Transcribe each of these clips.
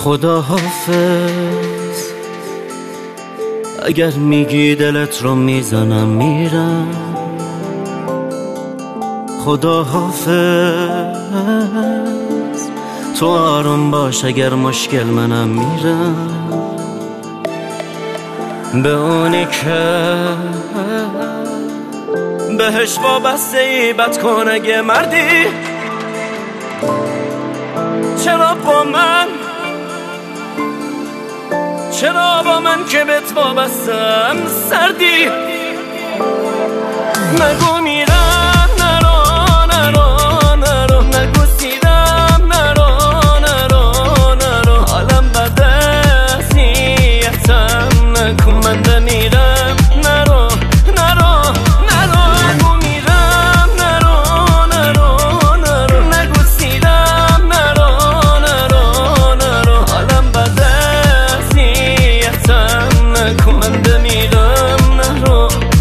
خدا حافظ، اگر میگی دلت رو میزنم میرم. خدا حافظ، تو آروم باش، اگر مشکل منم میرم. به اونی که بهش وابسته ای بد کن اگه مردی. چرا با من که بهت وابستم سردی؟ نگو میرم، نرو نگو سیرم، نرو حالم بده، سیتم نکن، من میرم، نرو نگو میرم، نرو نگو سیرم، نرو حالم بده، سیتم نکن، من میرم، نرو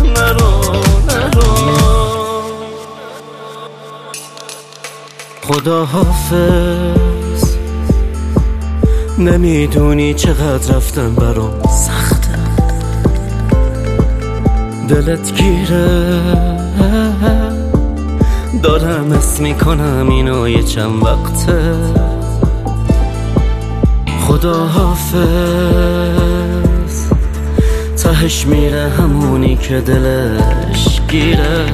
خدا حافظ، نمیدونی چقدر رفتن برام سخته. دلت گیره، دارم حس میکنم اینو یه چند وقته. خدا حافظ، تهش میره همونی که دلش گیره.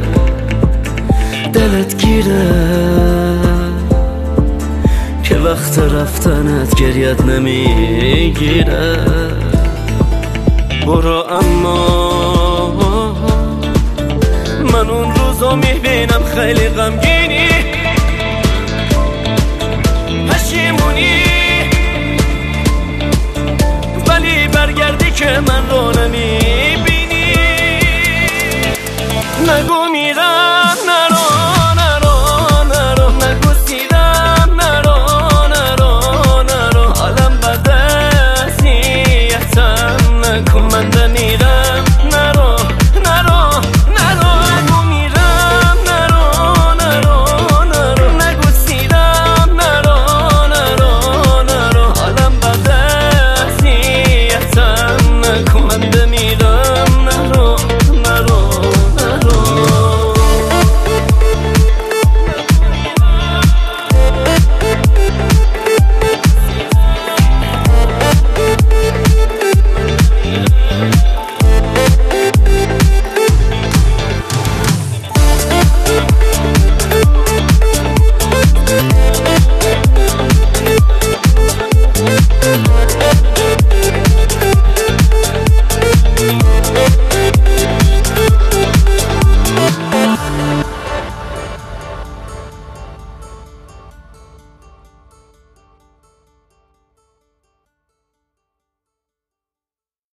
دلت گیره که وقت رفتنت گریت نمیگیره. برو، اما من اون روزو میبینم خیلی غمگینی، پشیمونی، ولی برگردی که من رو نمیبینی. نگو